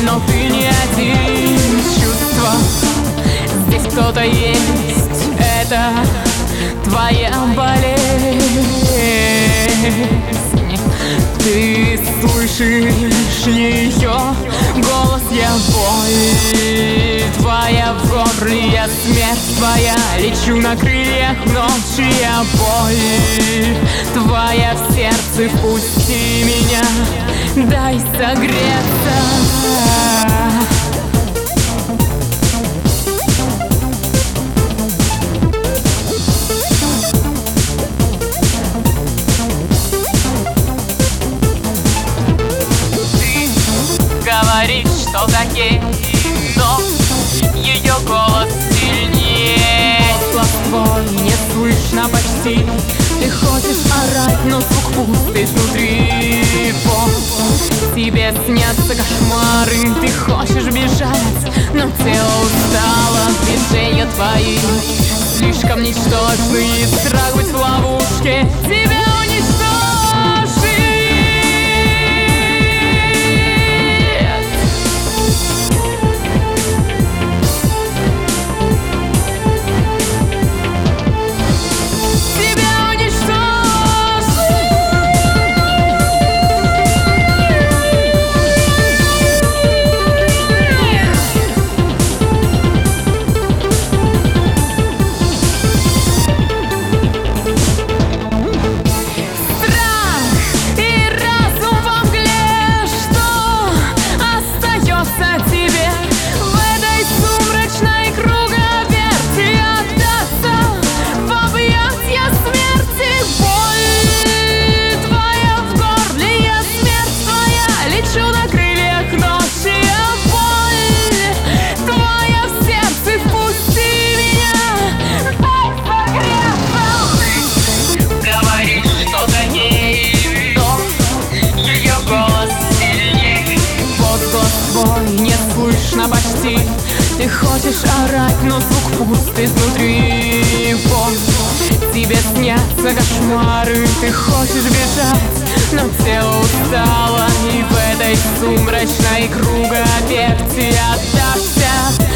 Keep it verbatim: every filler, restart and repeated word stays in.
но ты не один. Чувство, здесь кто-то есть, это твоя болезнь. Ты слышишь ее голос, я боль твоя в горле, я смерть твоя, лечу на крыльях ночи, я боль твоя в сердце, впусти меня, дай согреться. Говорит, что такие, но ее голос сильнее. Голос твой не слышно почти. Ты хочешь орать, но звук пуст изнутри. По тебе снятся кошмары. Ты хочешь бежать, но тело устало. Движения твои слишком ничтожны. Страх быть в ловушке тебя уничтожит. Не слышно почти. Ты хочешь орать, но звук пуст изнутри. По тебе снятся кошмары. Ты хочешь бежать, но тело устало. И в этой сумрачной кругоперти отдашься.